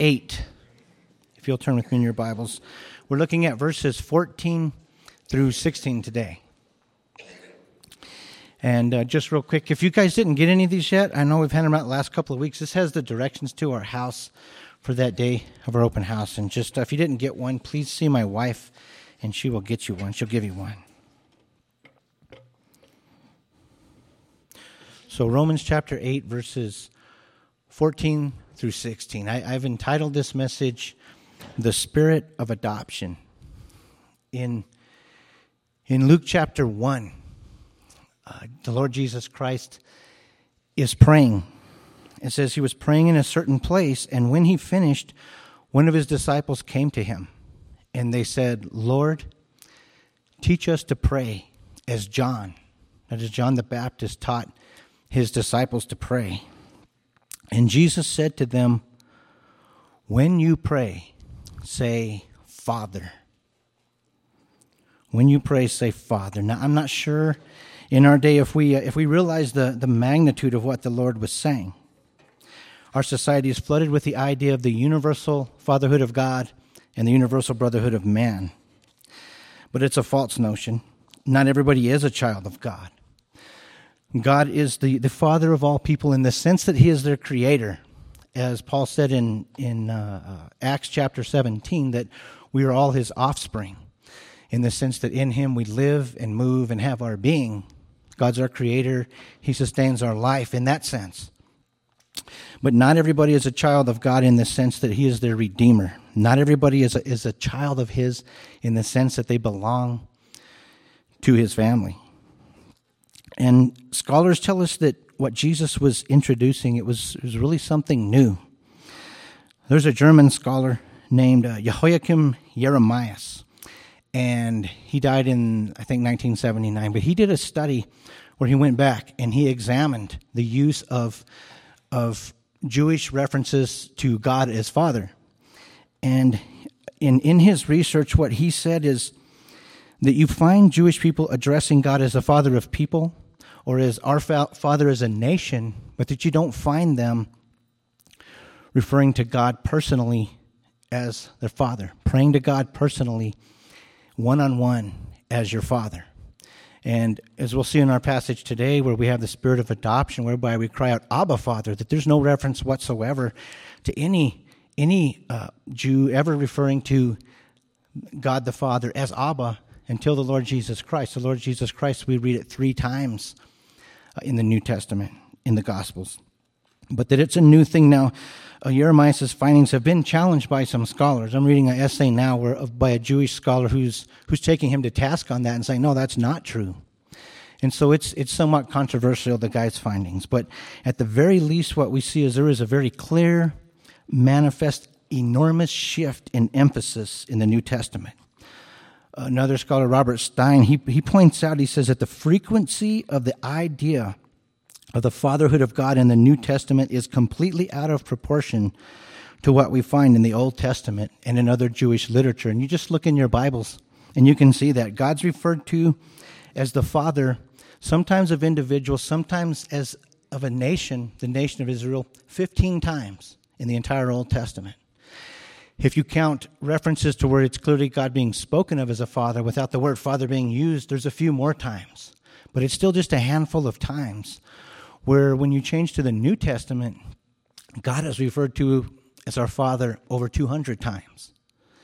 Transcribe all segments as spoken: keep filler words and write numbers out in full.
eight. If you'll turn with me in your Bibles. We're looking at verses fourteen through sixteen today. And uh, just real quick, if you guys didn't get any of these yet, I know we've had them out the last couple of weeks. This has the directions to our house for that day of our open house. And just uh, if you didn't get one, please see my wife, and she will get you one. She'll give you one. So Romans chapter eight, verses fourteen through sixteen. I, I've entitled this message, The Spirit of Adoption. In, in Luke chapter one, uh, the Lord Jesus Christ is praying. It says he was praying in a certain place, and when he finished, one of his disciples came to him, and they said, Lord, teach us to pray as John, that is John the Baptist, taught his disciples to pray. And Jesus said to them, when you pray, say, Father. When you pray, say, Father. Now, I'm not sure in our day if we uh, if we realize the, the magnitude of what the Lord was saying. Our society is flooded with the idea of the universal fatherhood of God and the universal brotherhood of man. But it's a false notion. Not everybody is a child of God. God is the, the father of all people in the sense that he is their creator. As Paul said in, in uh, uh, Acts chapter seventeen, that we are all his offspring, in the sense that in him we live and move and have our being. God's our creator. He sustains our life in that sense. But not everybody is a child of God in the sense that he is their redeemer. Not everybody is a, is a child of his in the sense that they belong to his family. And scholars tell us that what Jesus was introducing, it was, it was really something new. There's a German scholar named uh, Joachim Jeremias, and he died in, I think, nineteen seventy-nine. But he did a study where he went back and he examined the use of, of Jewish references to God as Father. And in, in his research, what he said is that you find Jewish people addressing God as the Father of people, or as our Father as a nation, but that you don't find them referring to God personally as their Father, praying to God personally, one-on-one as your Father. And as we'll see in our passage today, where we have the spirit of adoption, whereby we cry out, Abba, Father, that there's no reference whatsoever to any, any uh, Jew ever referring to God the Father as Abba until the Lord Jesus Christ. The Lord Jesus Christ, we read it three times in the New Testament, in the Gospels. But that it's a new thing now. Uh, Jeremias' findings have been challenged by some scholars. I'm reading an essay now where, of, by a Jewish scholar who's who's taking him to task on that and saying, no, that's not true. And so it's it's somewhat controversial, the guy's findings. But at the very least, what we see is there is a very clear, manifest, enormous shift in emphasis in the New Testament. Another scholar, Robert Stein, he, he points out, he says that the frequency of the idea of the fatherhood of God in the New Testament is completely out of proportion to what we find in the Old Testament and in other Jewish literature. And you just look in your Bibles and you can see that God's referred to as the Father, sometimes of individuals, sometimes as of a nation, the nation of Israel, fifteen times in the entire Old Testament. If you count references to where it's clearly God being spoken of as a father without the word father being used, there's a few more times. But it's still just a handful of times where when you change to the New Testament, God is referred to as our Father over two hundred times.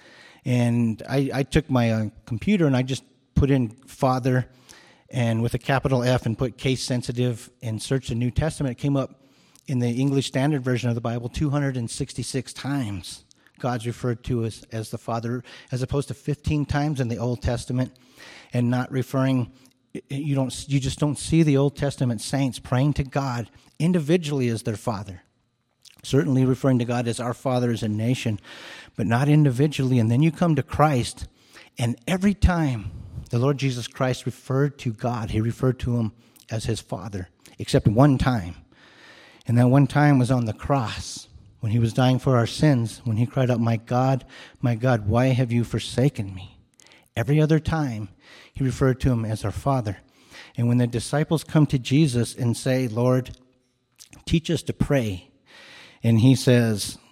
And I, I took my uh, computer and I just put in Father and with a capital F and put case sensitive and searched the New Testament. It came up in the English Standard Version of the Bible two hundred sixty-six times. God's referred to as, as the Father, as opposed to fifteen times in the Old Testament, and not referring, you don't, you just don't see the Old Testament saints praying to God individually as their Father. Certainly referring to God as our Father as a nation, but not individually. And then you come to Christ, and every time the Lord Jesus Christ referred to God, he referred to him as his Father, except one time. And that one time was on the cross, when he was dying for our sins, when he cried out, my God, my God, why have you forsaken me? Every other time, he referred to him as our Father. And when the disciples come to Jesus and say, Lord, teach us to pray, and he says,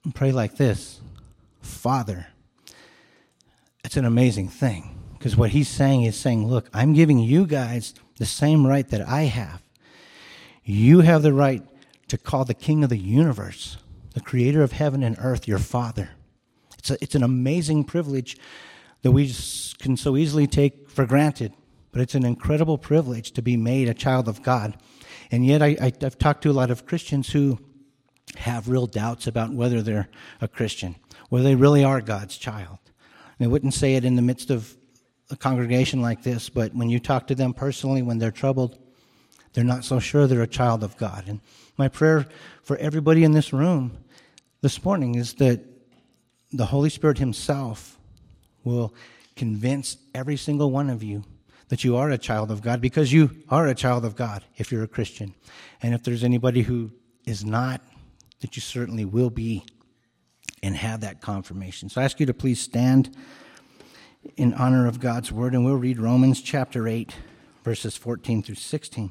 pray like this: Father. It's an amazing thing, because what he's saying is saying, look, I'm giving you guys the same right that I have. You have the right to call the King of the universe, the creator of heaven and earth, your Father. It's a, it's an amazing privilege that we just can so easily take for granted, but it's an incredible privilege to be made a child of God. And yet I, I, I've talked to a lot of Christians who have real doubts about whether they're a Christian, whether they really are God's child. They wouldn't say it in the midst of a congregation like this, but when you talk to them personally, when they're troubled, they're not so sure they're a child of God. And my prayer for everybody in this room this morning is that the Holy Spirit himself will convince every single one of you that you are a child of God, because you are a child of God if you're a Christian. And if there's anybody who is not, that you certainly will be and have that confirmation. So I ask you to please stand in honor of God's word, and we'll read Romans chapter eight, verses fourteen through sixteen.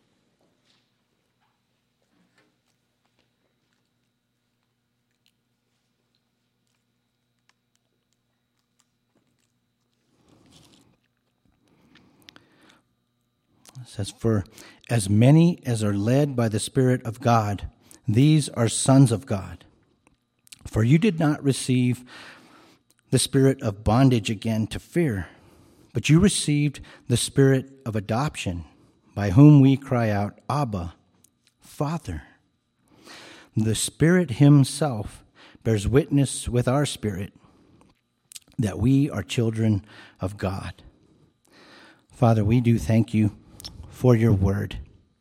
It says, for as many as are led by the Spirit of God, these are sons of God. For you did not receive the spirit of bondage again to fear, but you received the spirit of adoption, by whom we cry out, Abba, Father. The Spirit himself bears witness with our spirit that we are children of God. Father, we do thank you for your word.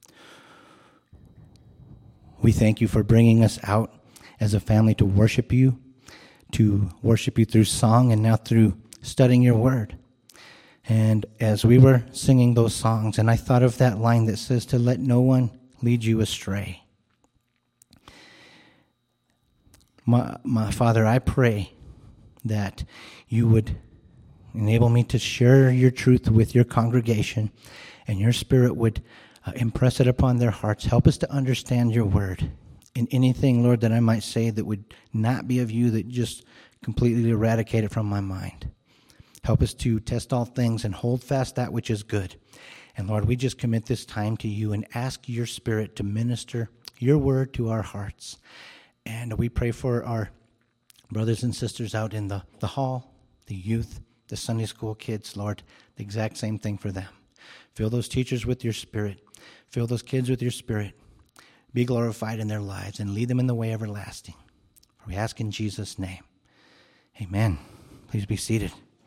We thank you for bringing us out as a family to worship you, to worship you through song and now through studying your word. And as we were singing those songs, and I thought of that line that says to let no one lead you astray. My, my Father, I pray that you would enable me to share your truth with your congregation, and your Spirit would uh, impress it upon their hearts. Help us to understand your word. In anything, Lord, that I might say that would not be of you, that just completely eradicate it from my mind. Help us to test all things and hold fast that which is good. And Lord, we just commit this time to you and ask your Spirit to minister your word to our hearts. And we pray for our brothers and sisters out in the, the hall, the youth, the Sunday school kids, Lord, the exact same thing for them. Fill those teachers with your Spirit. Fill those kids with your Spirit. Be glorified in their lives and lead them in the way everlasting. We ask in Jesus' name. Amen. Please be seated.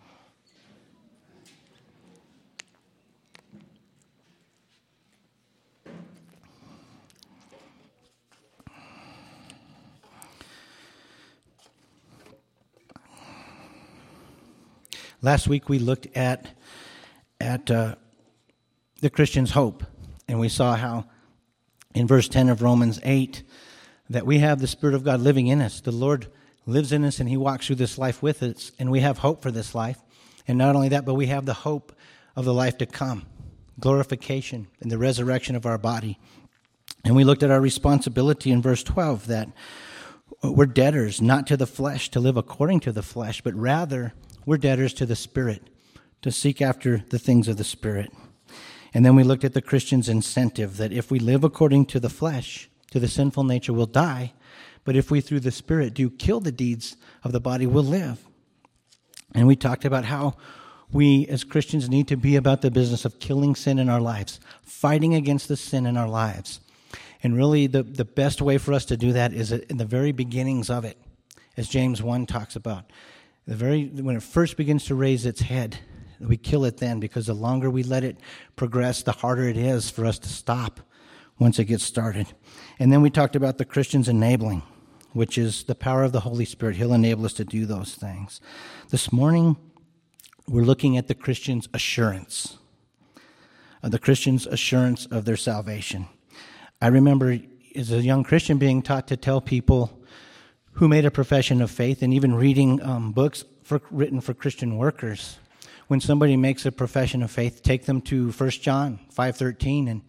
Last week we looked at at uh, the Christian's hope, and we saw how in verse ten of Romans eight, that we have the Spirit of God living in us. The Lord lives in us, and he walks through this life with us, and we have hope for this life. And not only that, but we have the hope of the life to come, glorification and the resurrection of our body. And we looked at our responsibility in verse twelve, that we're debtors, not to the flesh, to live according to the flesh, but rather we're debtors to the Spirit, to seek after the things of the Spirit. And then we looked at the Christian's incentive, that if we live according to the flesh, to the sinful nature, we'll die. But if we, through the Spirit, do kill the deeds of the body, we'll live. And we talked about how we as Christians need to be about the business of killing sin in our lives, fighting against the sin in our lives. And really the, the best way for us to do that is in the very beginnings of it, as James one talks about. The very when it first begins to raise its head, we kill it then, because the longer we let it progress, the harder it is for us to stop once it gets started. And then we talked about the Christian's enabling, which is the power of the Holy Spirit. He'll enable us to do those things. This morning, we're looking at the Christian's assurance, uh, the Christian's assurance of their salvation. I remember as a young Christian being taught to tell people who made a profession of faith, and even reading um, books for, written for Christian workers. When somebody makes a profession of faith, take them to First John five thirteen and,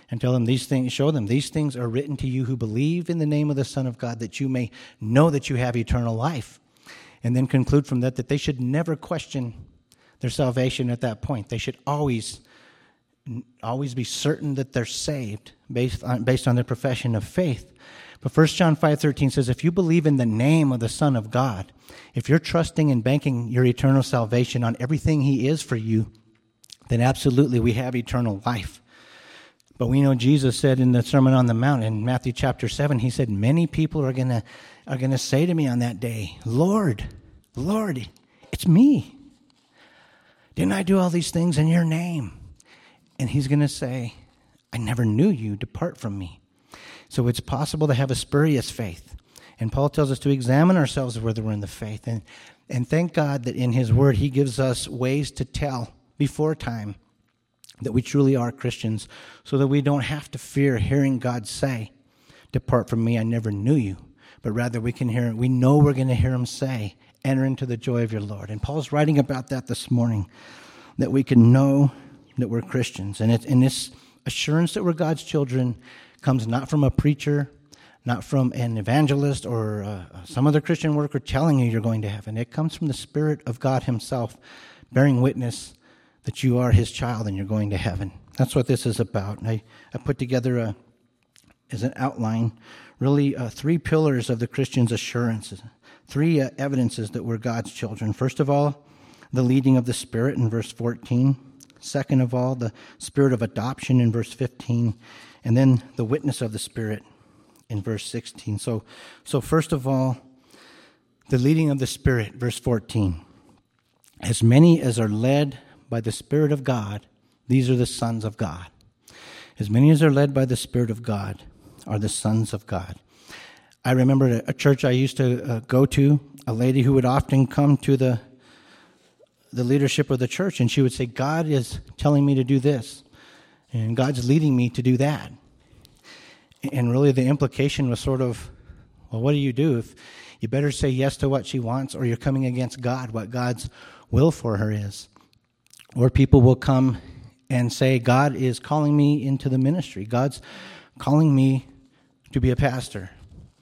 and tell them these things, show them these things are written to you who believe in the name of the Son of God, that you may know that you have eternal life. And then conclude from that that they should never question their salvation at that point. They should always, always be certain that they're saved based on, based on their profession of faith. But First John five thirteen says, if you believe in the name of the Son of God, if you're trusting and banking your eternal salvation on everything he is for you, then absolutely we have eternal life. But we know Jesus said in the Sermon on the Mount in Matthew chapter seven, he said, many people are gonna are gonna say to me on that day, Lord, Lord, it's me. Didn't I do all these things in your name? And he's gonna say, I never knew you, depart from me. So it's possible to have a spurious faith. And Paul tells us to examine ourselves whether we're in the faith. And, and thank God that in his word he gives us ways to tell before time that we truly are Christians, so that we don't have to fear hearing God say, depart from me, I never knew you. But rather we can hear, we know we're going to hear him say, enter into the joy of your Lord. And Paul's writing about that this morning, that we can know that we're Christians. And, it, and this assurance that we're God's children comes not from a preacher, not from an evangelist or uh, some other Christian worker telling you you're going to heaven. It comes from the Spirit of God himself, bearing witness that you are his child and you're going to heaven. That's what this is about. And I, I put together a, as an outline, really uh, three pillars of the Christian's assurance, three uh, evidences that we're God's children. First of all, the leading of the Spirit in verse fourteen. Second of all, the Spirit of adoption in verse fifteen. And then the witness of the Spirit in verse sixteen. So, so first of all, the leading of the Spirit, verse fourteen. As many as are led by the Spirit of God, these are the sons of God. As many as are led by the Spirit of God are the sons of God. I remember a church I used to uh, go to, a lady who would often come to the the leadership of the church, and she would say, God is telling me to do this, and God's leading me to do that. And really the implication was sort of, well, what do you do? If you better say yes to what she wants, or you're coming against God, what God's will for her is. Or people will come and say, God is calling me into the ministry. God's calling me to be a pastor.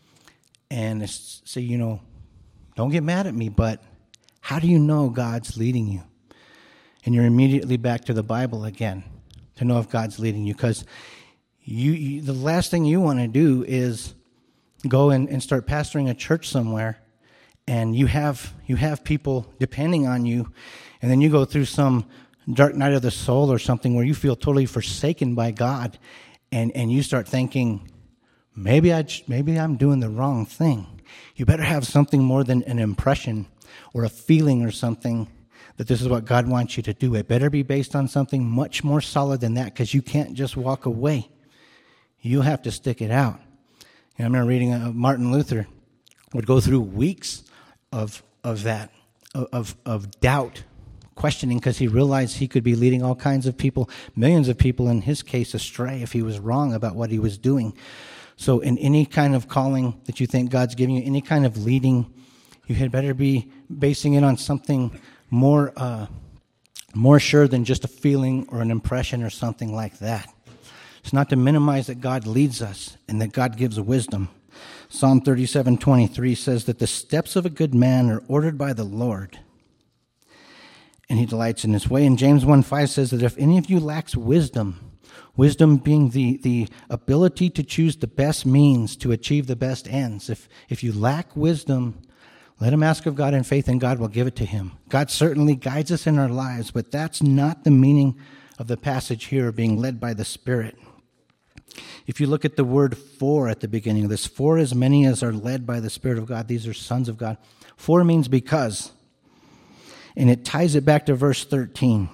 And say, you know, don't get mad at me, but how do you know God's leading you? And you're immediately back to the Bible again to know if God's leading you. Because you, you, the last thing you want to do is go and, and start pastoring a church somewhere, and you have you have people depending on you, and then you go through some dark night of the soul or something where you feel totally forsaken by God, and, and you start thinking, maybe I maybe I'm doing the wrong thing. You better have something more than an impression or a feeling or something that this is what God wants you to do. It better be based on something much more solid than that, because you can't just walk away. You'll have to stick it out. And I remember reading uh, Martin Luther would go through weeks of of that, of of doubt, questioning, because he realized he could be leading all kinds of people, millions of people in his case, astray if he was wrong about what he was doing. So in any kind of calling that you think God's giving you, any kind of leading, you had better be basing it on something more uh, more sure than just a feeling or an impression or something like that. It's not to minimize that God leads us and that God gives wisdom. Psalm thirty-seven twenty-three says that the steps of a good man are ordered by the Lord, and he delights in his way. And James one five says that if any of you lacks wisdom, wisdom being the, the ability to choose the best means to achieve the best ends, if if you lack wisdom, let him ask of God in faith, and God will give it to him. God certainly guides us in our lives, but that's not the meaning of the passage here, being led by the Spirit. If you look at the word for at the beginning of this, for as many as are led by the Spirit of God, these are sons of God. For means because. And it ties it back to verse thirteen.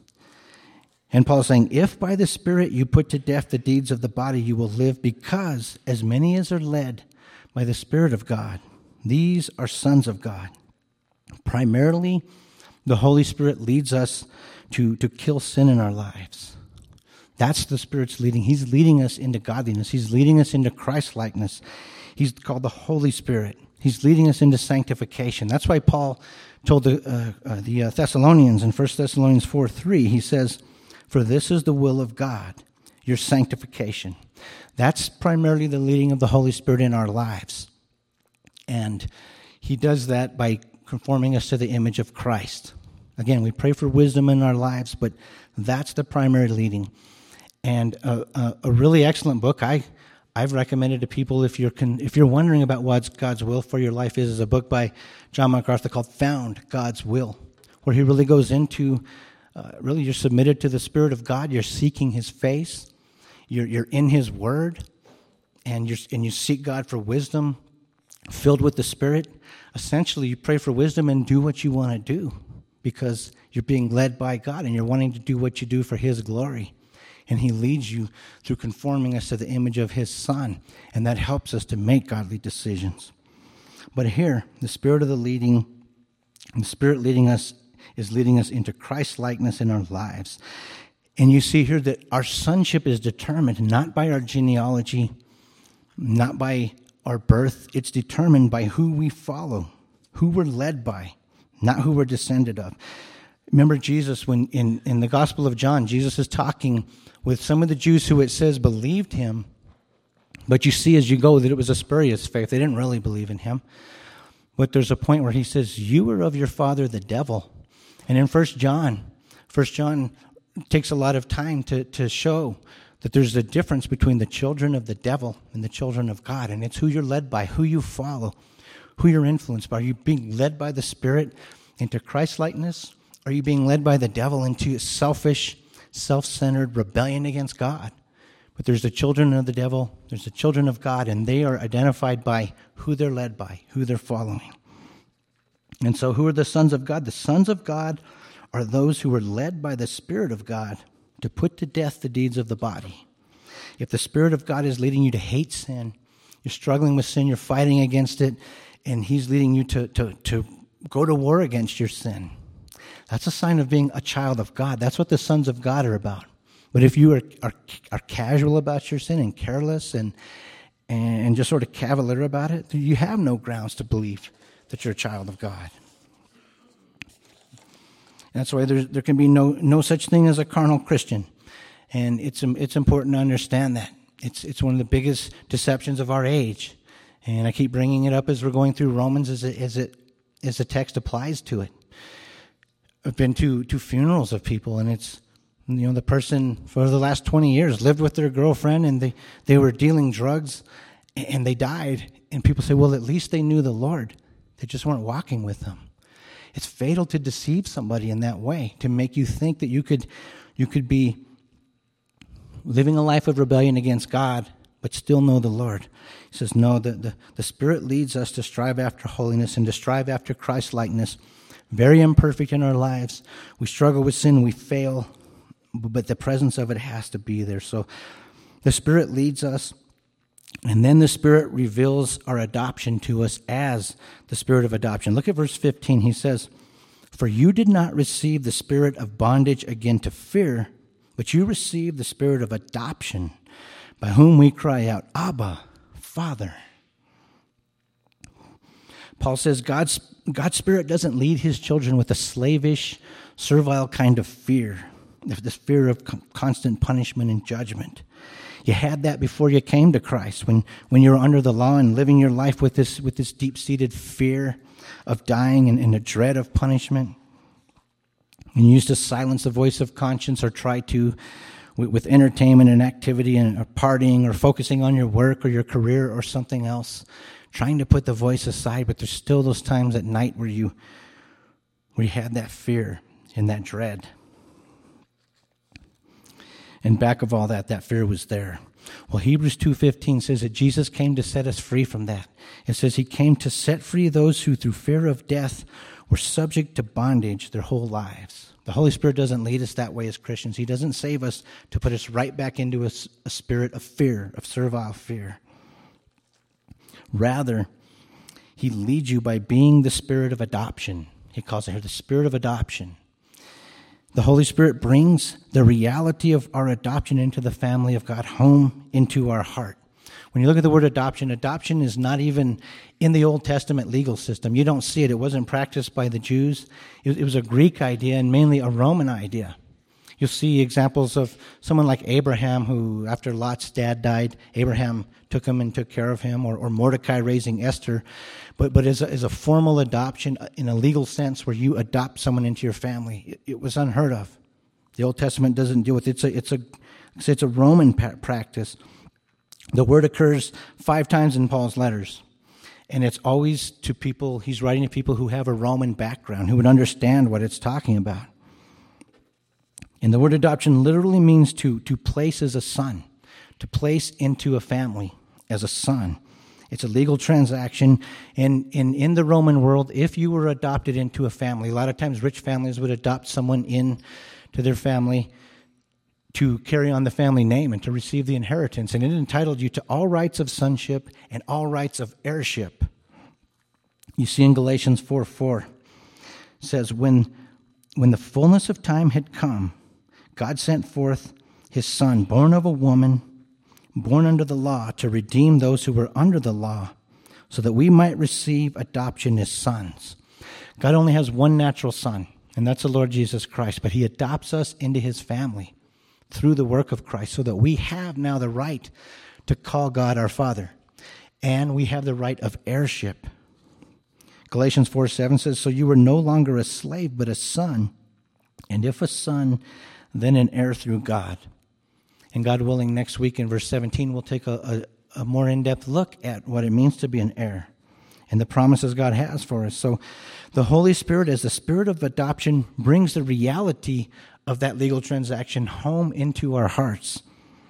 And Paul is saying, if by the Spirit you put to death the deeds of the body, you will live, because as many as are led by the Spirit of God, these are sons of God. Primarily, the Holy Spirit leads us to, to kill sin in our lives. That's the Spirit's leading. He's leading us into godliness. He's leading us into Christ-likeness. He's called the Holy Spirit. He's leading us into sanctification. That's why Paul told the, uh, uh, the uh, Thessalonians in First Thessalonians four three, he says, for this is the will of God, your sanctification. That's primarily the leading of the Holy Spirit in our lives. And he does that by conforming us to the image of Christ. Again, we pray for wisdom in our lives, but that's the primary leading. And a, a, a really excellent book I, I've recommended to people if you're con, if you're wondering about what God's will for your life is, is a book by John MacArthur called Found God's Will, where he really goes into, uh, really you're submitted to the Spirit of God, you're seeking his face, you're, you're in his word, and, you're, and you seek God for wisdom, filled with the Spirit. Essentially, you pray for wisdom and do what you want to do because you're being led by God and you're wanting to do what you do for his glory. And he leads you through conforming us to the image of his Son, and that helps us to make godly decisions. But here, the Spirit of the leading, the Spirit leading us is leading us into Christ-likeness in our lives. And you see here that our sonship is determined not by our genealogy, not by our birth. It's determined by who we follow, who we're led by, not who we're descended of. Remember Jesus, when in, in the Gospel of John, Jesus is talking with some of the Jews who it says believed him, but you see as you go that it was a spurious faith. They didn't really believe in him. But there's a point where he says, you are of your father the devil. And in First John, First John takes a lot of time to, to show that there's a difference between the children of the devil and the children of God. And it's who you're led by, who you follow, who you're influenced by. Are you being led by the Spirit into Christ-likeness? Are you being led by the devil into selfish, self-centered rebellion against God? But there's the children of the devil, there's the children of God, and they are identified by who they're led by, who they're following. And so who are the sons of God? The sons of God are those who are led by the Spirit of God to put to death the deeds of the body. If the Spirit of God is leading you to hate sin, you're struggling with sin, you're fighting against it, and he's leading you to, to, to go to war against your sin, that's a sign of being a child of God. That's what the sons of God are about. But if you are, are, are casual about your sin and careless and, and just sort of cavalier about it, you have no grounds to believe that you're a child of God. That's why there there can be no no such thing as a carnal Christian, and it's it's important to understand that. It's it's one of the biggest deceptions of our age, and I keep bringing it up as we're going through Romans as it as it as the text applies to it. I've been to to funerals of people, and it's, you know, the person for the last twenty years lived with their girlfriend, and they they were dealing drugs, and they died, and people say, well, at least they knew the Lord. They just weren't walking with him. It's fatal to deceive somebody in that way, to make you think that you could you could be living a life of rebellion against God, but still know the Lord. He says, no, the, the, the Spirit leads us to strive after holiness and to strive after Christ-likeness. Very imperfect in our lives. We struggle with sin, we fail, but the presence of it has to be there. So the Spirit leads us. And then the Spirit reveals our adoption to us as the Spirit of adoption. Look at verse fifteen. He says, for you did not receive the spirit of bondage again to fear, but you received the Spirit of adoption, by whom we cry out, Abba, Father. Paul says God's, God's Spirit doesn't lead his children with a slavish, servile kind of fear, this fear of constant punishment and judgment. You had that before you came to Christ, when, when you were under the law and living your life with this with this deep-seated fear of dying and, and a dread of punishment. And you used to silence the voice of conscience or try to with, with entertainment and activity and or partying or focusing on your work or your career or something else, trying to put the voice aside. But there's still those times at night where you where you had that fear and that dread. And back of all that, that fear was there. Well, Hebrews two fifteen says that Jesus came to set us free from that. It says he came to set free those who through fear of death were subject to bondage their whole lives. The Holy Spirit doesn't lead us that way as Christians. He doesn't save us to put us right back into a, a spirit of fear, of servile fear. Rather, he leads you by being the Spirit of adoption. He calls it here the Spirit of adoption. The Holy Spirit brings the reality of our adoption into the family of God, home into our heart. When you look at the word adoption, adoption is not even in the Old Testament legal system. You don't see it. It wasn't practiced by the Jews. It was a Greek idea and mainly a Roman idea. You'll see examples of someone like Abraham, who, after Lot's dad died, Abraham took him and took care of him, or, or Mordecai raising Esther. But but as a, as a formal adoption in a legal sense, where you adopt someone into your family, it, it was unheard of. The Old Testament doesn't deal with it. It's a it's a it's a Roman practice. The word occurs five times in Paul's letters, and it's always to people. He's writing to people who have a Roman background, who would understand what it's talking about. And the word adoption literally means to, to place as a son, to place into a family as a son. It's a legal transaction. And in, in the Roman world, if you were adopted into a family, a lot of times rich families would adopt someone in to their family to carry on the family name and to receive the inheritance. And it entitled you to all rights of sonship and all rights of heirship. You see in Galatians four four, it says, when, when the fullness of time had come, God sent forth his Son, born of a woman, born under the law, to redeem those who were under the law, so that we might receive adoption as sons. God only has one natural son, and that's the Lord Jesus Christ, but he adopts us into his family through the work of Christ, so that we have now the right to call God our Father, and we have the right of heirship. Galatians four seven says, so you were no longer a slave, but a son, and if a son, then an heir through God. And God willing, next week in verse seventeen, we'll take a, a, a more in-depth look at what it means to be an heir and the promises God has for us. So the Holy Spirit, as the Spirit of adoption, brings the reality of that legal transaction home into our hearts.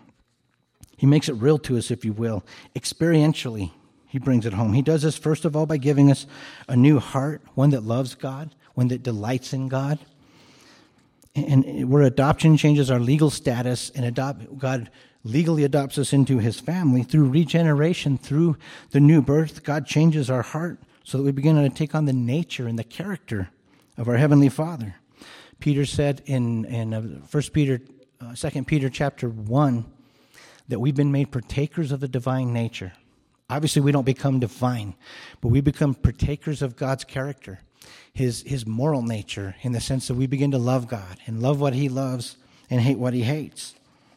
He makes it real to us, if you will. Experientially, he brings it home. He does this, first of all, by giving us a new heart, one that loves God, one that delights in God. And where adoption changes our legal status, and adopt, God legally adopts us into his family through regeneration, through the new birth, God changes our heart so that we begin to take on the nature and the character of our Heavenly Father. Peter said in, in First Peter, uh, Second Peter chapter one, that we've been made partakers of the divine nature. Obviously, we don't become divine, but we become partakers of God's character. His his moral nature, in the sense that we begin to love God and love what he loves and hate what he hates.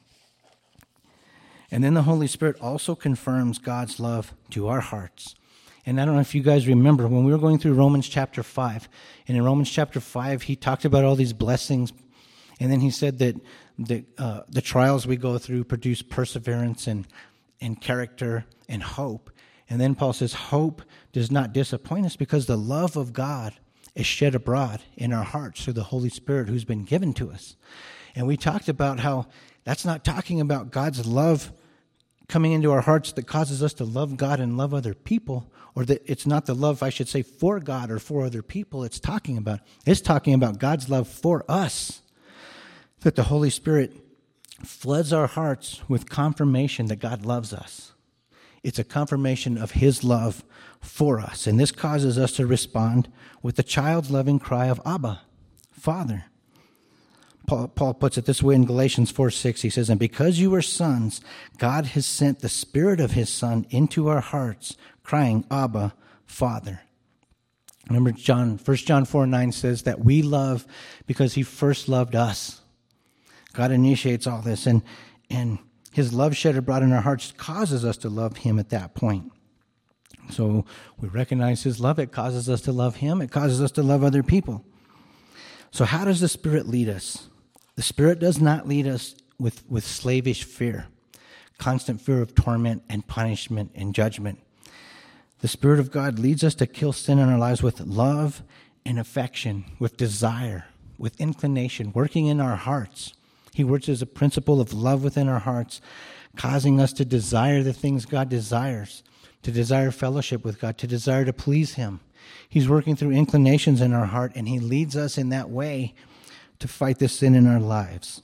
And then the Holy Spirit also confirms God's love to our hearts. And I don't know if you guys remember, when we were going through Romans chapter five, and in Romans chapter five, he talked about all these blessings, and then he said that the, uh, the trials we go through produce perseverance and, and character and hope. And then Paul says, hope does not disappoint us because the love of God is shed abroad in our hearts through the Holy Spirit who's been given to us. And we talked about how that's not talking about God's love coming into our hearts that causes us to love God and love other people, or that it's not the love, I should say, for God or for other people it's talking about. It's talking about God's love for us, that the Holy Spirit floods our hearts with confirmation that God loves us. It's a confirmation of his love for us. And this causes us to respond with the child's loving cry of Abba, Father. Paul, Paul puts it this way in Galatians four six. He says, and because you are sons, God has sent the Spirit of his Son into our hearts, crying, Abba, Father. Remember, John, First John four nine says that we love because he first loved us. God initiates all this, and and his love shed abroad in our hearts causes us to love him at that point. So we recognize his love. It causes us to love him. It causes us to love other people. So how does the Spirit lead us? The Spirit does not lead us with, with slavish fear, constant fear of torment and punishment and judgment. The Spirit of God leads us to kill sin in our lives with love and affection, with desire, with inclination, working in our hearts. He works as a principle of love within our hearts, causing us to desire the things God desires, to desire fellowship with God, to desire to please him. He's working through inclinations in our heart, and he leads us in that way to fight the sin in our lives.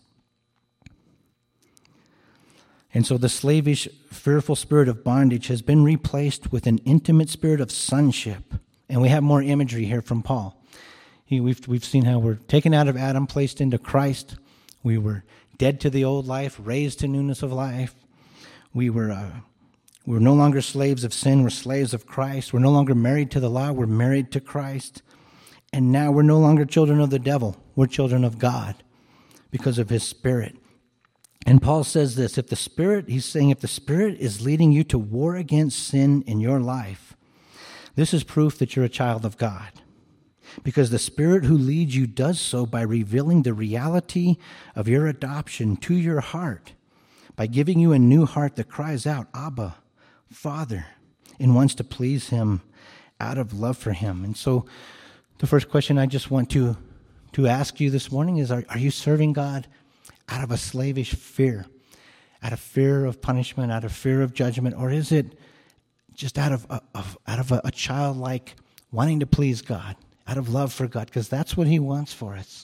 And so the slavish, fearful spirit of bondage has been replaced with an intimate spirit of sonship. And we have more imagery here from Paul. He, we've, we've seen how we're taken out of Adam, placed into Christ. We were dead to the old life, raised to newness of life. We were, uh, we were no longer slaves of sin. We're slaves of Christ. We're no longer married to the law. We're married to Christ. And now we're no longer children of the devil. We're children of God because of his Spirit. And Paul says this, if the Spirit, he's saying, if the Spirit is leading you to war against sin in your life, this is proof that you're a child of God. Because the Spirit who leads you does so by revealing the reality of your adoption to your heart, by giving you a new heart that cries out, Abba, Father, and wants to please him out of love for him. And so the first question I just want to, to ask you this morning is, are, are you serving God out of a slavish fear, out of fear of punishment, out of fear of judgment, or is it just out of, of out of a, a childlike wanting to please God, out of love for God, because that's what he wants for us.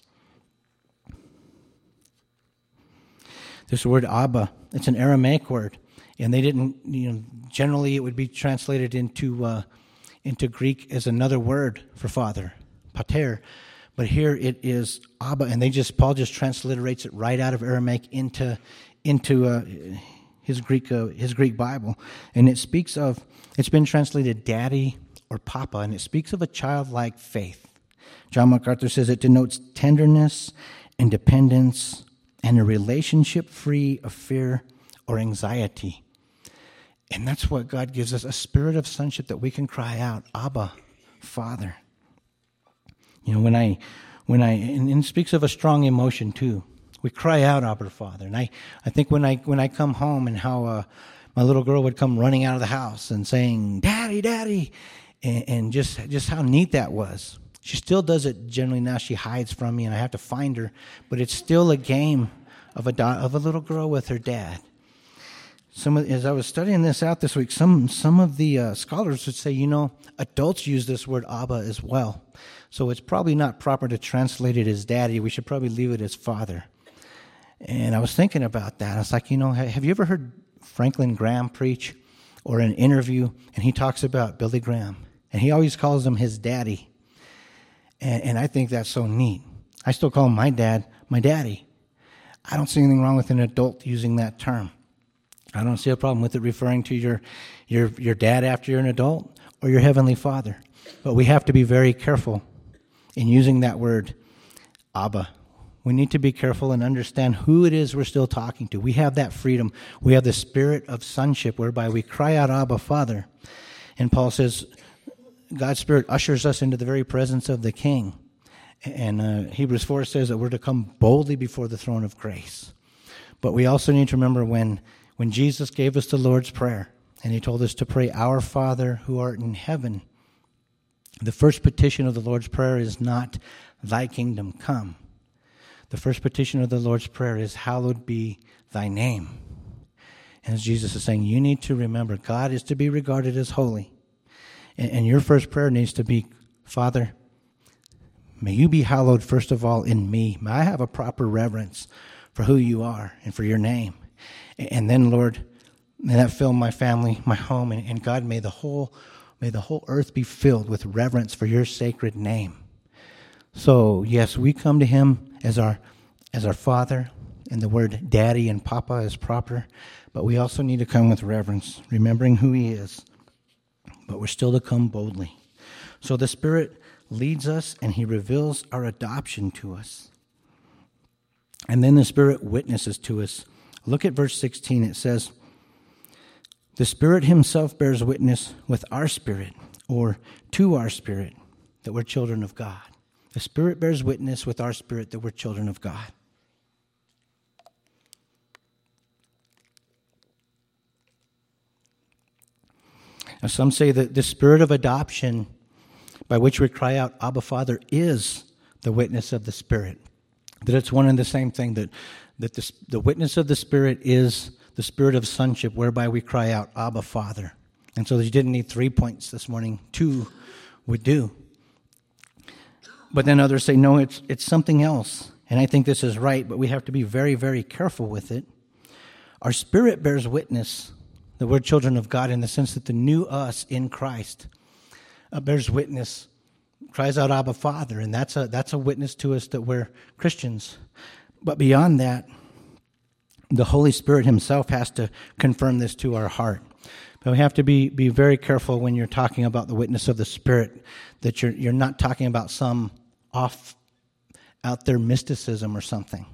This word Abba, it's an Aramaic word, and they didn't, you know, generally it would be translated into uh, into Greek as another word for father, pater, but here it is Abba, and they just Paul just transliterates it right out of Aramaic into into uh, his Greek uh, his Greek Bible, and it speaks of, it's been translated daddy or papa, and it speaks of a childlike faith. John MacArthur says it denotes tenderness and dependence and a relationship free of fear or anxiety. And that's what God gives us, a spirit of sonship that we can cry out, Abba, Father. You know, when I, when I, and it speaks of a strong emotion too. We cry out, Abba, Father. And I, I think when I, when I come home and how uh, my little girl would come running out of the house and saying, Daddy, Daddy, and, and just, just how neat that was. She still does it generally now. She hides from me and I have to find her. But it's still a game of a do- of a little girl with her dad. Some of, as I was studying this out this week, some some of the uh, scholars would say, you know, adults use this word Abba as well. So it's probably not proper to translate it as daddy. We should probably leave it as father. And I was thinking about that. I was like, you know, have you ever heard Franklin Graham preach or an interview? And he talks about Billy Graham. And he always calls him his daddy. And, and I think that's so neat. I still call him my dad, my daddy. I don't see anything wrong with an adult using that term. I don't see a problem with it referring to your, your, your dad after you're an adult or your heavenly father. But we have to be very careful in using that word, Abba. We need to be careful and understand who it is we're still talking to. We have that freedom. We have the spirit of sonship whereby we cry out, Abba, Father. And Paul says, God's Spirit ushers us into the very presence of the King. And uh, Hebrews four says that we're to come boldly before the throne of grace. But we also need to remember when, when Jesus gave us the Lord's Prayer, and he told us to pray, Our Father who art in heaven, the first petition of the Lord's Prayer is not, Thy kingdom come. The first petition of the Lord's Prayer is, Hallowed be thy name. And as Jesus is saying, you need to remember, God is to be regarded as holy. And, and your first prayer needs to be, Father, may you be hallowed first of all in me. May I have a proper reverence for who you are and for your name. And then, Lord, may that fill my family, my home, and, and God, may the whole may the whole earth be filled with reverence for your sacred name. So, yes, we come to him as our as our Father, and the word daddy and papa is proper, but we also need to come with reverence, remembering who he is. But we're still to come boldly. So the Spirit leads us, and he reveals our adoption to us. And then the Spirit witnesses to us. Look at verse sixteen. It says, the Spirit himself bears witness with our spirit, or to our spirit, that we're children of God. The Spirit bears witness with our spirit that we're children of God. Now, some say that the spirit of adoption by which we cry out, Abba, Father, is the witness of the Spirit. That it's one and the same thing, that, that the, the witness of the Spirit is the spirit of sonship whereby we cry out, Abba, Father. And so you didn't need three points this morning. Two would do. But then others say, no, it's it's something else. And I think this is right, but we have to be very, very careful with it. Our spirit bears witness that we're children of God in the sense that the new us in Christ uh, bears witness, cries out, Abba, Father. And that's a, that's a witness to us that we're Christians. But beyond that, the Holy Spirit himself has to confirm this to our heart. But we have to be, be very careful when you're talking about the witness of the Spirit, that you're you're not talking about some off out there mysticism or something.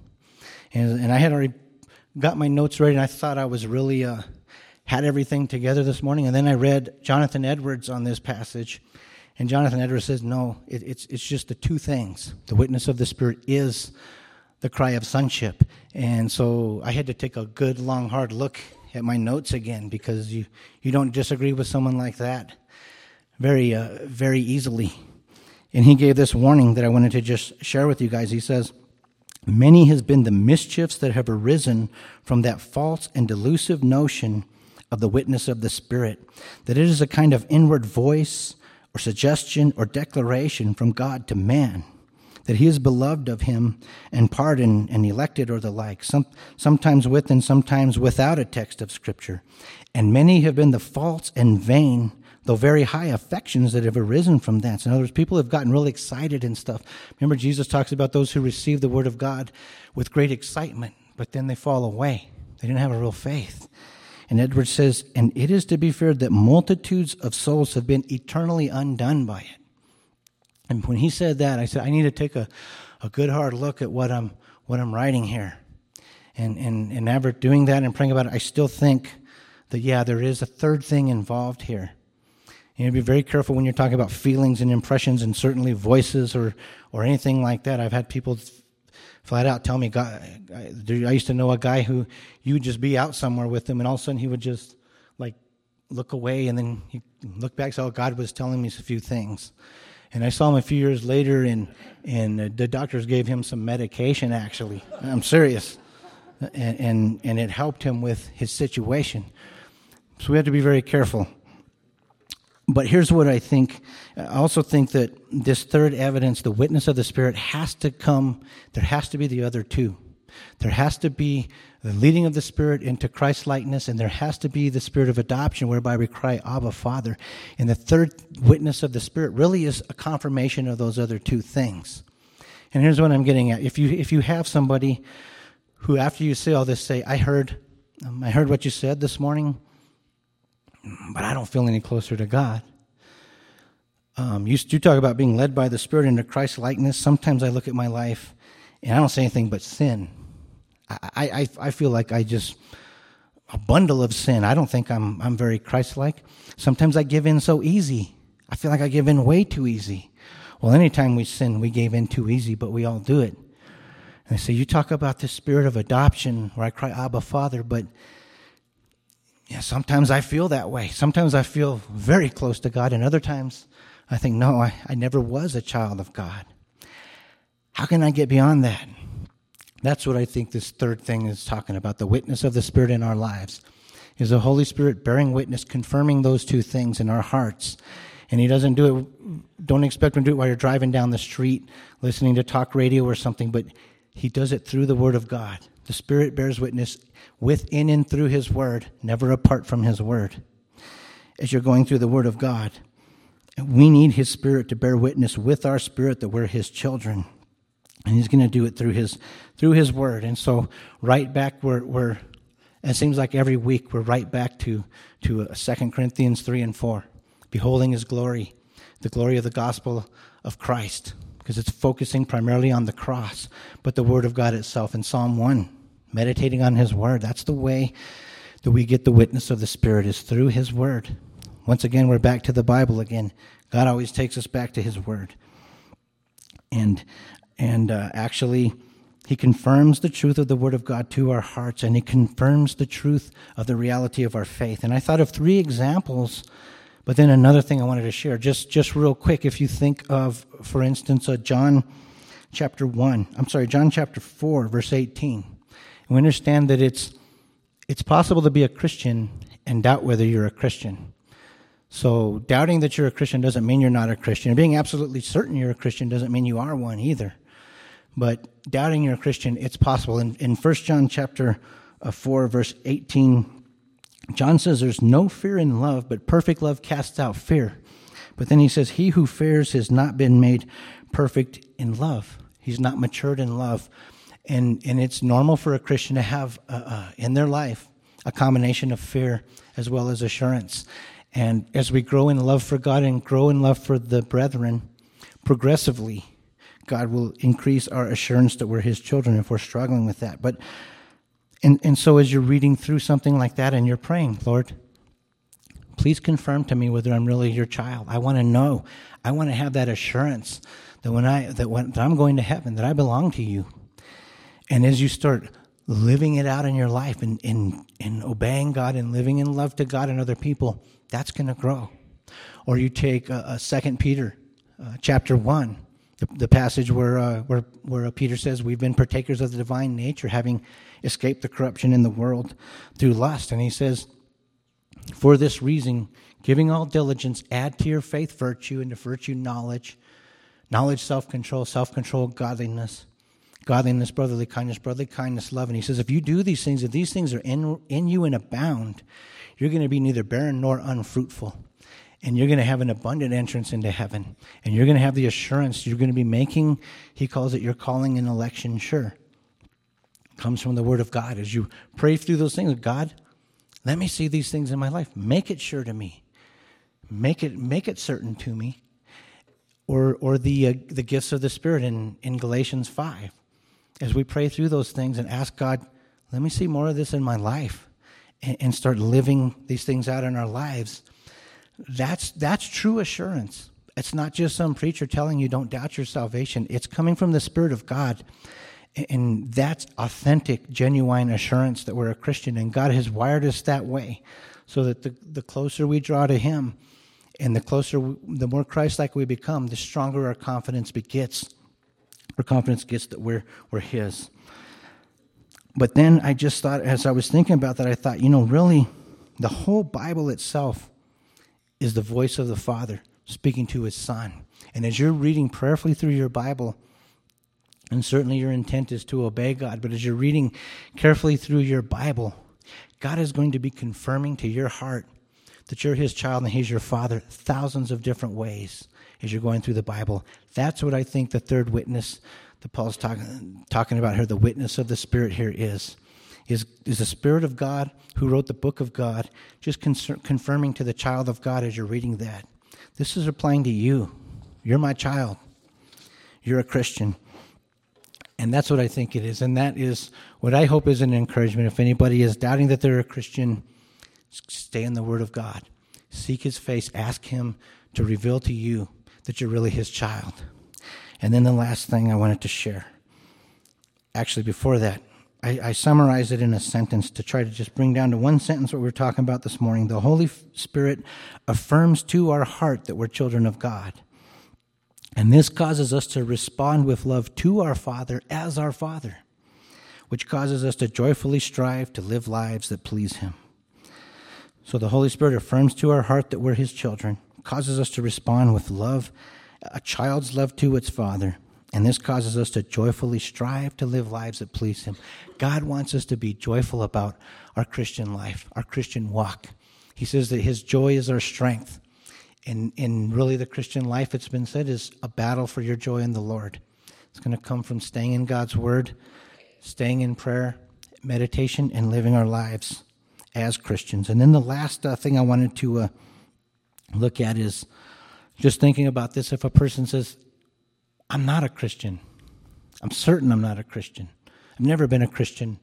And, and I had already got my notes ready, and I thought I was really uh, had everything together this morning. And then I read Jonathan Edwards on this passage, and Jonathan Edwards says, no, it, it's it's just the two things. The witness of the Spirit is the cry of sonship. And so I had to take a good, long, hard look at my notes again, because you, you don't disagree with someone like that very, uh, very easily. And he gave this warning that I wanted to just share with you guys. He says, many has been the mischiefs that have arisen from that false and delusive notion of the witness of the Spirit, that it is a kind of inward voice or suggestion or declaration from God to man, that he is beloved of him and pardoned and elected or the like, some, sometimes with and sometimes without a text of Scripture. And many have been the false and vain, though very high affections that have arisen from thence. In other words, people have gotten really excited and stuff. Remember, Jesus talks about those who receive the word of God with great excitement, but then they fall away. They didn't have a real faith. And Edwards says, and it is to be feared that multitudes of souls have been eternally undone by it. And when he said that, I said, I need to take a, a good hard look at what I'm what I'm writing here. And, and, and after doing that and praying about it, I still think that, yeah, there is a third thing involved here. You know, be very careful when you're talking about feelings and impressions, and certainly voices or, or anything like that. I've had people flat out tell me, God, I, I used to know a guy who you would just be out somewhere with him, and all of a sudden he would just like look away, and then he look back and say, oh, God was telling me a few things. And I saw him a few years later, and and the doctors gave him some medication, actually. I'm serious. And, and, and it helped him with his situation. So we have to be very careful. But here's what I think. I also think that this third evidence, the witness of the Spirit, has to come. There has to be the other two. There has to be the leading of the Spirit into Christ-likeness, and there has to be the Spirit of adoption, whereby we cry, Abba, Father. And the third witness of the Spirit really is a confirmation of those other two things. And here's what I'm getting at. If you if you have somebody who, after you say all this, say, I heard, um, I heard what you said this morning, but I don't feel any closer to God. Um, you, you talk about being led by the Spirit into Christ-likeness. Sometimes I look at my life, and I don't say anything but sin. I, I, I feel like I just, a bundle of sin. I don't think I'm I'm very Christ-like. Sometimes I give in so easy. I feel like I give in way too easy. Well, anytime we sin, we gave in too easy, but we all do it. And I say, you talk about this spirit of adoption where I cry, Abba, Father, but yeah, sometimes I feel that way. Sometimes I feel very close to God, and other times I think, no, I, I never was a child of God. How can I get beyond that? That's what I think this third thing is talking about, the witness of the Spirit in our lives. Is the Holy Spirit bearing witness, confirming those two things in our hearts. And he doesn't do it, don't expect him to do it while you're driving down the street, listening to talk radio or something, but he does it through the Word of God. The Spirit bears witness within and through his Word, never apart from his Word. As you're going through the Word of God, we need his Spirit to bear witness with our spirit that we're his children. And he's going to do it through his through his Word. And so right back, we're, we're it seems like every week we're right back to, to Second Corinthians three and four. Beholding his glory, the glory of the gospel of Christ, because it's focusing primarily on the cross, but the Word of God itself. In Psalm one, meditating on his Word, that's the way that we get the witness of the Spirit, is through his Word. Once again, we're back to the Bible again. God always takes us back to his Word. And, and uh, actually, he confirms the truth of the Word of God to our hearts, and he confirms the truth of the reality of our faith. And I thought of three examples. But then another thing I wanted to share, just, just real quick, if you think of, for instance, uh, John chapter one, I'm sorry, John chapter four, verse eighteen. And we understand that it's it's possible to be a Christian and doubt whether you're a Christian. So doubting that you're a Christian doesn't mean you're not a Christian. And being absolutely certain you're a Christian doesn't mean you are one either. But doubting you're a Christian, it's possible. In, in First John chapter uh, four, verse eighteen, John says there's no fear in love, but perfect love casts out fear. But then he says, he who fears has not been made perfect in love. He's not matured in love. And and it's normal for a Christian to have uh, uh, in their life a combination of fear as well as assurance. And as we grow in love for God and grow in love for the brethren, progressively, God will increase our assurance that we're his children if we're struggling with that. But and, and so as you're reading through something like that and you're praying, Lord, please confirm to me whether I'm really your child. I want to know. I want to have that assurance that when I that when that I'm going to heaven, that I belong to you. And as you start living it out in your life and in, in obeying God and living in love to God and other people, that's going to grow. Or you take uh, Second Peter uh, chapter one, the, the passage where uh, where where Peter says we've been partakers of the divine nature, having escaped the corruption in the world through lust. And he says, for this reason, giving all diligence, add to your faith virtue, and to virtue knowledge, knowledge self-control, self-control godliness, godliness brotherly kindness, brotherly kindness love. And he says, if you do these things, if these things are in in you and abound, you're going to be neither barren nor unfruitful. And you're going to have an abundant entrance into heaven. And you're going to have the assurance you're going to be making, he calls it your calling and election sure. Comes from the word of God. As you pray through those things, God, let me see these things in my life. Make it sure to me. Make it make it certain to me. Or or the uh, the gifts of the Spirit in, in Galatians five. As we pray through those things and ask God, let me see more of this in my life. And, and start living these things out in our lives. That's that's true assurance. It's not just some preacher telling you don't doubt your salvation. It's coming from the Spirit of God. And that's authentic, genuine assurance that we're a Christian. And God has wired us that way so that the, the closer we draw to him and the closer, we, the more Christ-like we become, the stronger our confidence gets. Our confidence gets that we're, we're his. But then I just thought, as I was thinking about that, I thought, you know, really, the whole Bible itself is the voice of the Father speaking to his Son. And as you're reading prayerfully through your Bible, and certainly your intent is to obey God, but as you're reading carefully through your Bible, God is going to be confirming to your heart that you're his child and he's your Father thousands of different ways as you're going through the Bible. That's what I think the third witness that Paul's talking talking about here, the witness of the Spirit here is. Is, is the Spirit of God who wrote the book of God, just con- confirming to the child of God as you're reading that. This is applying to you. You're my child. You're a Christian. And that's what I think it is. And that is what I hope is an encouragement. If anybody is doubting that they're a Christian, stay in the Word of God. Seek his face. Ask him to reveal to you that you're really his child. And then the last thing I wanted to share. Actually, before that, I, I summarized it in a sentence to try to just bring down to one sentence what we were talking about this morning. The Holy Spirit affirms to our heart that we're children of God. And this causes us to respond with love to our Father as our Father, which causes us to joyfully strive to live lives that please him. So the Holy Spirit affirms to our heart that we're his children, causes us to respond with love, a child's love to its father, and this causes us to joyfully strive to live lives that please him. God wants us to be joyful about our Christian life, our Christian walk. He says that his joy is our strength. And in really the Christian life, it's been said, is a battle for your joy in the Lord. It's going to come from staying in God's word, staying in prayer, meditation, and living our lives as Christians. And then the last uh, thing I wanted to uh, look at is just thinking about this. If a person says, I'm not a Christian, I'm certain I'm not a Christian, I've never been a Christian,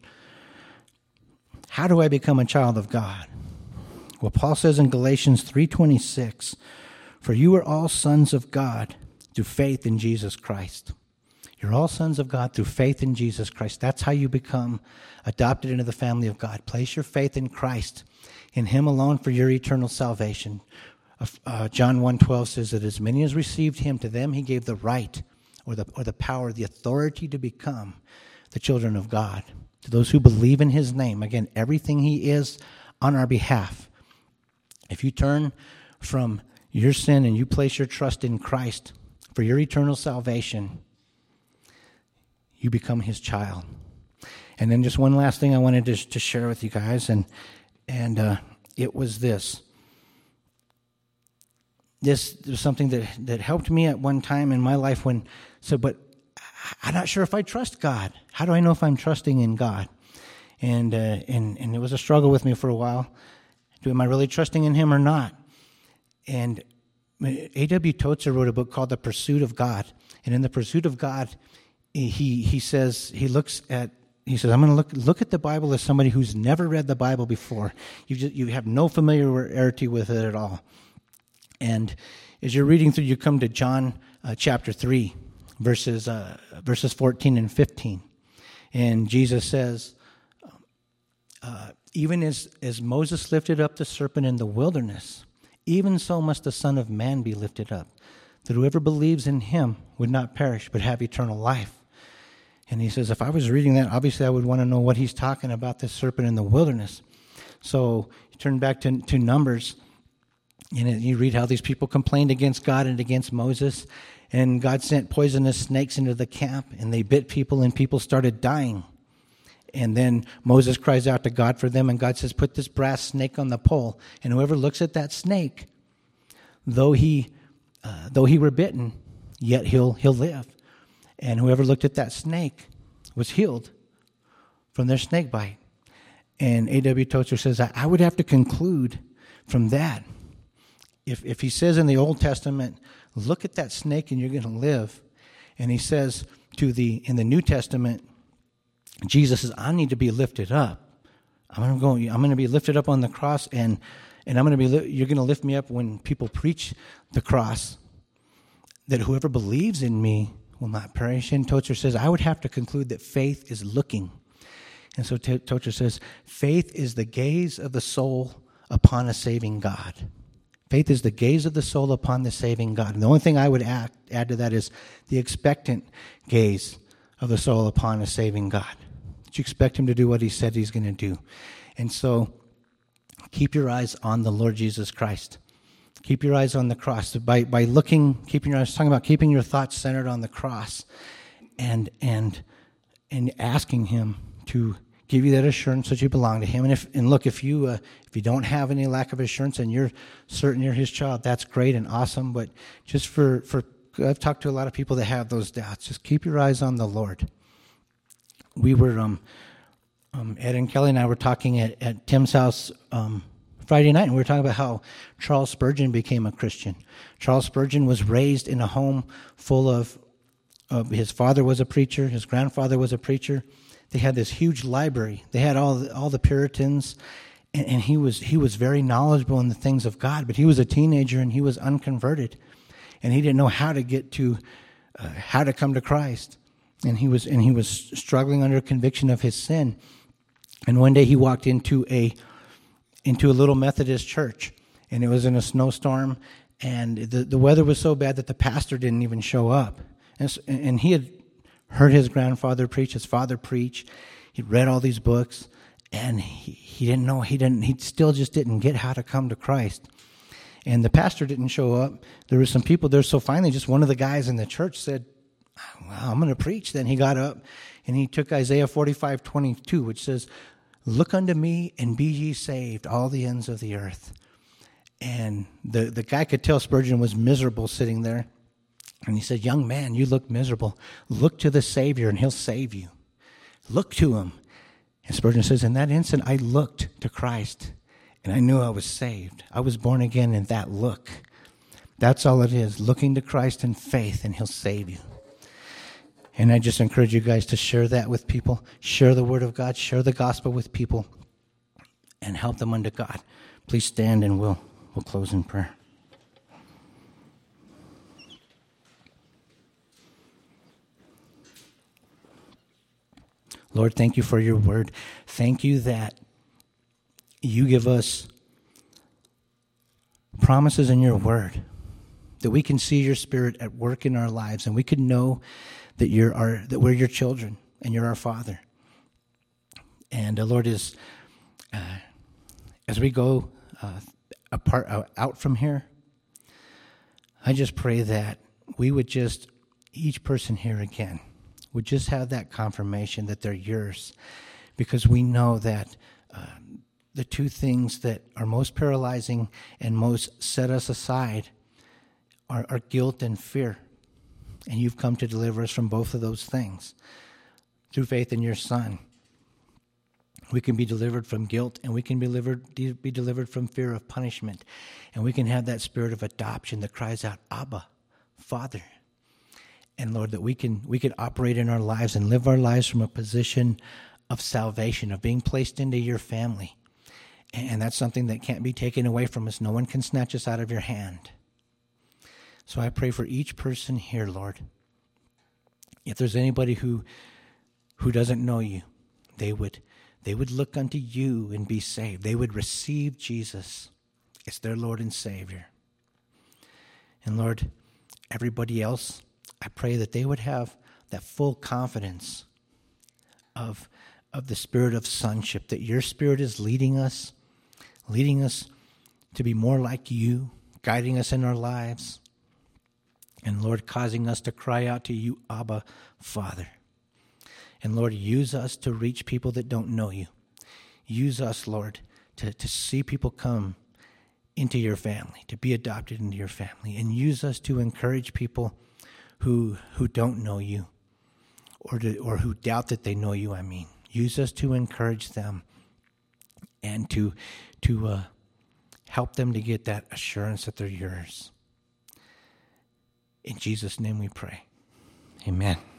how do I become a child of God? Well, Paul says in Galatians three twenty-six, for you are all sons of God through faith in Jesus Christ. You're all sons of God through faith in Jesus Christ. That's how you become adopted into the family of God. Place your faith in Christ, in him alone for your eternal salvation. Uh, John one twelve says that as many as received him, to them he gave the right or the, or the power, the authority to become the children of God. To those who believe in his name, again, everything he is on our behalf. If you turn from your sin and you place your trust in Christ for your eternal salvation, you become his child. And then just one last thing I wanted to, to share with you guys, and and uh, it was this. This was something that, that helped me at one time in my life when, so, but I'm not sure if I trust God. How do I know if I'm trusting in God? And uh, and and it was a struggle with me for a while. Am I really trusting in him or not? And A W Tozer wrote a book called The Pursuit of God. And in the pursuit of God, he he says, he looks at, he says, I'm going to look look at the Bible as somebody who's never read the Bible before. You just, you have no familiarity with it at all. And as you're reading through, you come to John uh, chapter three, verses uh, verses fourteen and fifteen. And Jesus says, uh, even as, as Moses lifted up the serpent in the wilderness, even so must the Son of Man be lifted up, that whoever believes in him would not perish, but have eternal life. And he says, if I was reading that, obviously I would want to know what he's talking about, this serpent in the wilderness. So you turn back to, to Numbers, and you read how these people complained against God and against Moses, and God sent poisonous snakes into the camp, and they bit people, and people started dying. And then Moses cries out to God for them, and God says, put this brass snake on the pole, and whoever looks at that snake, though he uh, though he were bitten, yet he'll he'll live. And whoever looked at that snake was healed from their snake bite. And A W Tozer says, I, I would have to conclude from that, if if he says in the Old Testament, look at that snake and you're going to live, and he says to the in the New Testament, Jesus says, I need to be lifted up. I'm going to go. I'm going to be lifted up on the cross, and and I'm going to be. Li- you're going to lift me up when people preach the cross. That whoever believes in me will not perish. And Tozer says, I would have to conclude that faith is looking. And so T- Tozer says, faith is the gaze of the soul upon a saving God. Faith is the gaze of the soul upon the saving God. And the only thing I would add, add to that is the expectant gaze of the soul upon a saving God. You expect him to do what he said he's going to do. And so keep your eyes on the Lord Jesus Christ. Keep your eyes on the cross. By by looking, keeping your eyes, talking about keeping your thoughts centered on the cross, and and and asking him to give you that assurance that you belong to him. And if and look, if you uh, if you don't have any lack of assurance and you're certain you're his child, that's great and awesome. But just for for I've talked to a lot of people that have those doubts. Just keep your eyes on the Lord. We were, um, um, Ed and Kelly and I were talking at, at Tim's house um, Friday night, and we were talking about how Charles Spurgeon became a Christian. Charles Spurgeon was raised in a home full of, of his father was a preacher, his grandfather was a preacher. They had this huge library. They had all the, all the Puritans, and, and he was he was very knowledgeable in the things of God, but he was a teenager and he was unconverted, and he didn't know how to get to, uh, how to come to Christ. And he was and he was struggling under conviction of his sin. And one day he walked into a into a little Methodist church, and it was in a snowstorm, and the, the weather was so bad that the pastor didn't even show up. And, so, and he had heard his grandfather preach, his father preach. He'd read all these books, and he, he didn't know he didn't he still just didn't get how to come to Christ. And the pastor didn't show up. There were some people there, so finally just one of the guys in the church said, well, I'm going to preach. Then he got up and he took Isaiah forty-five twenty-two, which says, look unto me and be ye saved, all the ends of the earth. And the, the guy could tell Spurgeon was miserable sitting there. And he said, young man, you look miserable. Look to the Savior and he'll save you. Look to him. And Spurgeon says, in that instant, I looked to Christ and I knew I was saved. I was born again in that look. That's all it is, looking to Christ in faith, and he'll save you. And I just encourage you guys to share that with people. Share the word of God. Share the gospel with people. And help them unto God. Please stand and we'll, we'll close in prayer. Lord, thank you for your word. Thank you that you give us promises in your word. That we can see your spirit at work in our lives. And we can know that you're our, that we're your children and you're our Father. And uh, Lord, is uh, as we go uh, apart uh, out from here, I just pray that we would just, each person here again, would just have that confirmation that they're yours, because we know that uh, the two things that are most paralyzing and most set us aside are, are guilt and fear. And you've come to deliver us from both of those things through faith in your Son. We can be delivered from guilt, and we can be delivered, be delivered from fear of punishment. And we can have that spirit of adoption that cries out, Abba, Father. And Lord, that we can we could operate in our lives and live our lives from a position of salvation, of being placed into your family. And that's something that can't be taken away from us. No one can snatch us out of your hand. So I pray for each person here, Lord. If there's anybody who who doesn't know you, they would they would look unto you and be saved. They would receive Jesus as their Lord and Savior. And Lord, everybody else, I pray that they would have that full confidence of, of the spirit of sonship, that your Spirit is leading us, leading us to be more like you, guiding us in our lives, and Lord, causing us to cry out to you, Abba, Father. And Lord, use us to reach people that don't know you. Use us, Lord, to, to see people come into your family, to be adopted into your family, and use us to encourage people who who don't know you, or to, or who doubt that they know you. I mean, use us to encourage them and to to uh, help them to get that assurance that they're yours. In Jesus' name we pray. Amen.